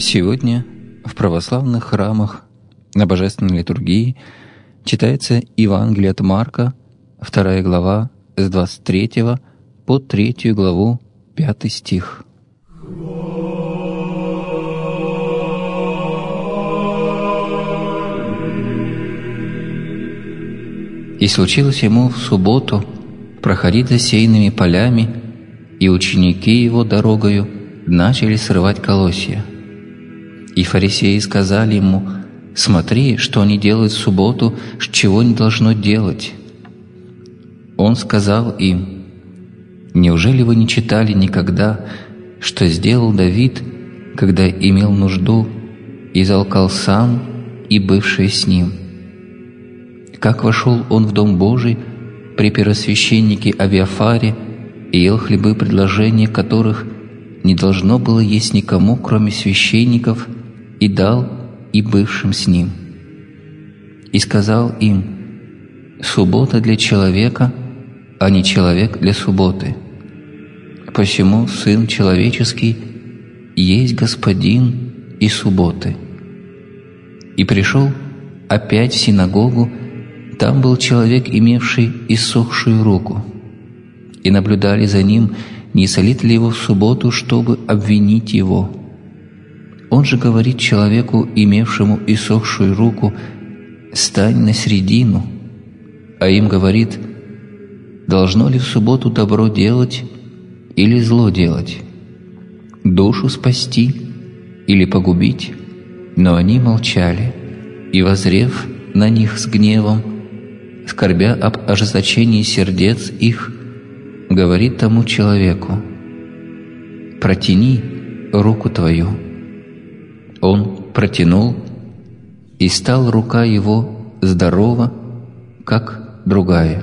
Сегодня в православных храмах на Божественной литургии читается Евангелие от Марка, 2 глава, с 23 по 3 главу, 5 стих. «И случилось ему в субботу проходить засеянными полями, и ученики его дорогою начали срывать колосья. И фарисеи сказали ему: „Смотри, что они делают в субботу, чего не должно делать“. Он сказал им: „Неужели вы не читали никогда, что сделал Давид, когда имел нужду, и залкал сам и бывшие с ним? Как вошел он в Дом Божий при первосвященнике Авиафаре и ел хлебы, предложения которых не должно было есть никому, кроме священников, и дал и бывшим с ним. И сказал им: „Суббота для человека, а не человек для субботы. Посему Сын Человеческий есть Господин и субботы“. И пришел опять в синагогу. Там был человек, имевший иссохшую руку, и наблюдали за ним, не солит ли его в субботу, чтобы обвинить его. Он же говорит человеку, имевшему иссохшую руку: „Стань на средину“, а им говорит: „Должно ли в субботу добро делать или зло делать? Душу спасти или погубить?“ Но они молчали, и, воззрев на них с гневом, скорбя об ожесточении сердец их, говорит тому человеку: „Протяни руку твою“. Он протянул, и стала рука его здорова, как другая.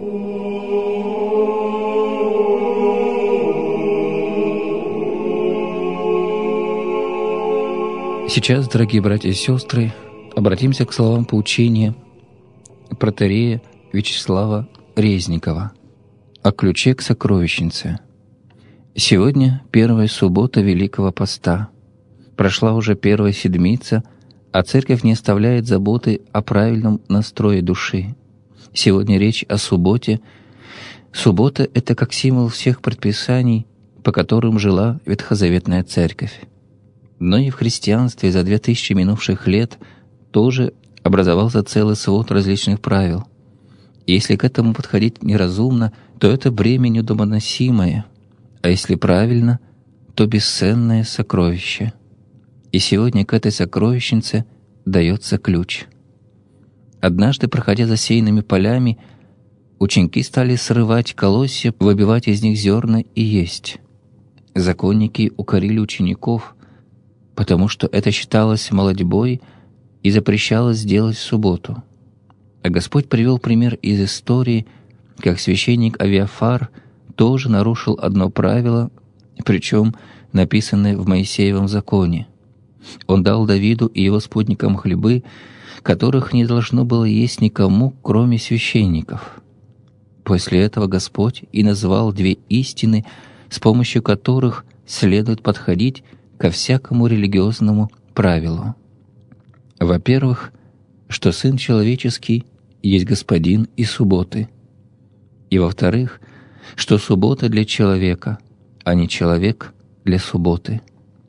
Сейчас, дорогие братья и сестры, обратимся к словам поучения протоиерея Вячеслава Резникова о ключе к сокровищнице. Сегодня первая суббота Великого Поста. Прошла уже первая седмица, а Церковь не оставляет заботы о правильном настрое души. Сегодня речь о субботе. Суббота — это как символ всех предписаний, по которым жила Ветхозаветная Церковь. Но и в христианстве за 2000 минувших лет тоже образовался целый свод различных правил. Если к этому подходить неразумно, то это бремя неудобоносимое, а если правильно, то бесценное сокровище. И сегодня к этой сокровищнице дается ключ. Однажды, проходя засеянными полями, ученики стали срывать колосья, выбивать из них зерна и есть. Законники укорили учеников, потому что это считалось молотьбой и запрещалось делать в субботу. А Господь привел пример из истории, как священник Авиафар тоже нарушил одно правило, причем написанное в Моисеевом законе. Он дал Давиду и его спутникам хлебы, которых не должно было есть никому, кроме священников. После этого Господь и назвал две истины, с помощью которых следует подходить ко всякому религиозному правилу. Во-первых, что Сын Человеческий есть Господин и субботы. И во-вторых, что суббота для человека, а не человек для субботы.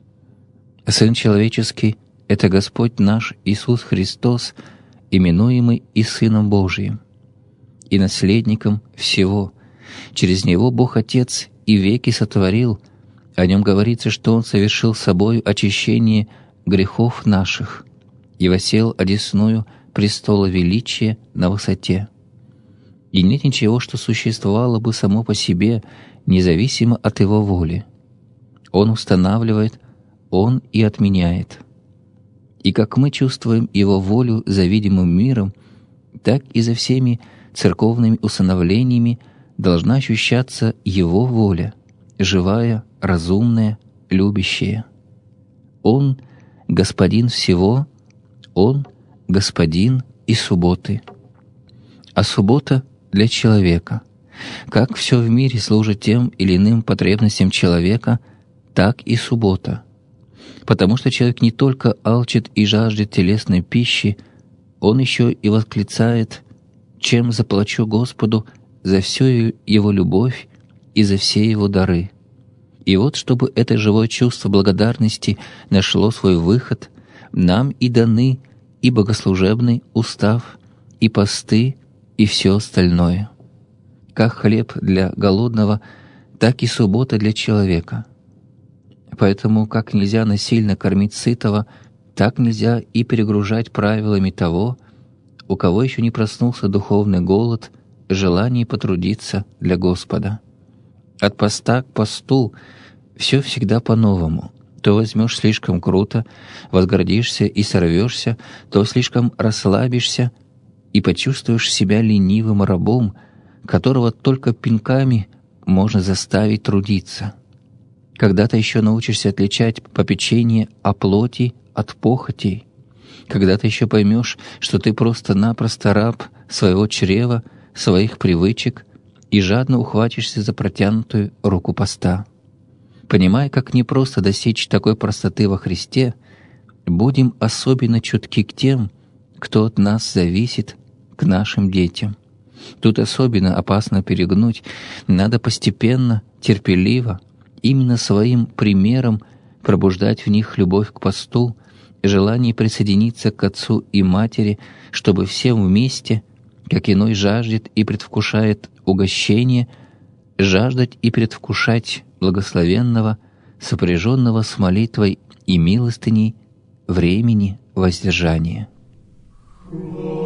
Сын Человеческий — это Господь наш Иисус Христос, именуемый и Сыном Божиим, и наследником всего. Через Него Бог Отец и веки сотворил. О Нем говорится, что Он совершил собою очищение грехов наших и воссел одесную престола величия на высоте. И нет ничего, что существовало бы само по себе, независимо от Его воли. Он устанавливает, Он и отменяет. И как мы чувствуем Его волю за видимым миром, так и за всеми церковными установлениями должна ощущаться Его воля, живая, разумная, любящая. Он — Господин всего, Он — Господин и субботы. А суббота для человека. Как все в мире служит тем или иным потребностям человека, так и суббота. Потому что человек не только алчит и жаждет телесной пищи, он еще и восклицает: «Чем заплачу Господу за всю Его любовь и за все Его дары?» И вот, чтобы это живое чувство благодарности нашло свой выход, нам и даны и богослужебный устав, и посты, и все остальное. Как хлеб для голодного, так и суббота для человека. Поэтому как нельзя насильно кормить сытого, так нельзя и перегружать правилами того, у кого еще не проснулся духовный голод, желание потрудиться для Господа. От поста к посту все всегда по-новому. То возьмешь слишком круто, возгордишься и сорвешься, то слишком расслабишься и почувствуешь себя ленивым рабом, которого только пинками можно заставить трудиться. Когда-то еще научишься отличать попечение о плоти от похотей. Когда-то еще поймешь, что ты просто-напросто раб своего чрева, своих привычек, и жадно ухватишься за протянутую руку поста. Понимая, как непросто достичь такой простоты во Христе, будем особенно чутки к тем, кто от нас зависит, к нашим детям. Тут особенно опасно перегнуть, надо постепенно, терпеливо, именно своим примером пробуждать в них любовь к посту, желание присоединиться к отцу и матери, чтобы всем вместе, как иной жаждет и предвкушает угощение, жаждать и предвкушать благословенного, сопряженного с молитвой и милостыней времени воздержания.